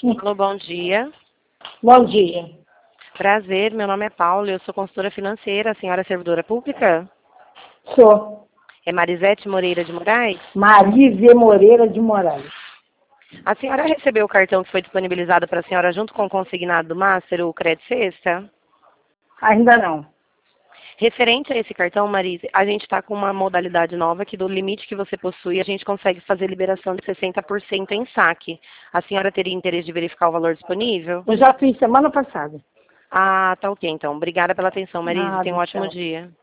Alô, bom dia. Bom dia. Prazer, meu nome é Paula, eu sou consultora financeira. A senhora é servidora pública? Sou É Marisete Moreira de Moraes? Marise Moreira de Moraes. A senhora recebeu o cartão que foi disponibilizado para a senhora junto com o consignado do Master, o Crédito Sexta? Ainda não. Referente a esse cartão, Marise, a gente está com uma modalidade nova que do limite que você possui, a gente consegue fazer liberação de 60% em saque. A senhora teria interesse de verificar o valor disponível? Eu já fiz semana passada. Ah, tá ok então. Obrigada pela atenção, Marise. Tenha um Nada, ótimo tchau. dia.